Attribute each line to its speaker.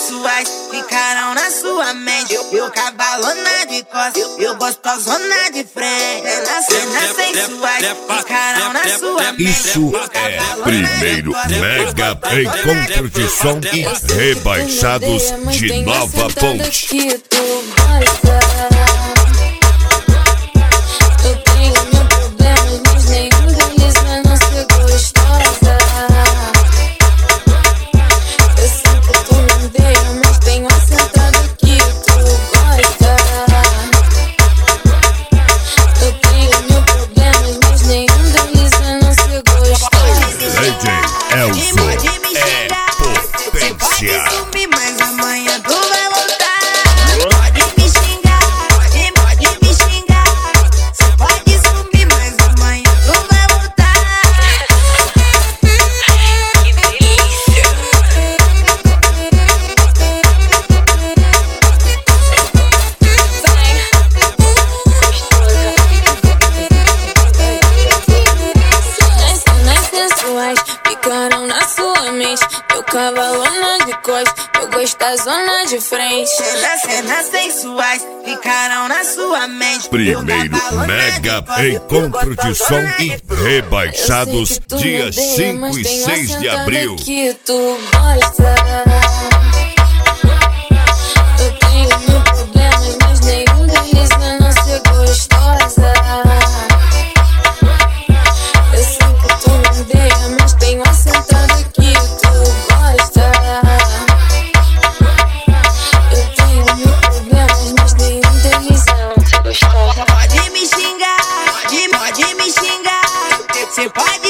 Speaker 1: sensuais ficarão na sua mente. Eu cavalona de costas, eu gostosona de frente. Cenas sensuais ficarão na sua mente.
Speaker 2: Isso é primeiro mega encontro de som e rebaixados de Nova Ponte.
Speaker 1: Mas amanhã tu vai voltar. Pode me xingar, pode me xingar. Cê pode sumir, mas amanhã tu vai voltar.
Speaker 3: Que delícia.
Speaker 4: Cenas sensuais ficaram na sua mente. Eu cavalona de costas, eu gostosona de frente.
Speaker 1: Cenas sensuais ficarão na sua mente.
Speaker 2: Primeiro mega encontro de som e rebaixados dias 5 e 6 de abril.
Speaker 4: Que tu gosta. Eu tenho mil problemas, mas nenhum deles é não ser gostosa. Eu sei que tu me odeia, mas tenho a sentada que tu gosta. Eu tenho mil problemas, mas nenhum deles é não ser gostosa.
Speaker 1: Pode me xingar, pode me xingar. Cê pode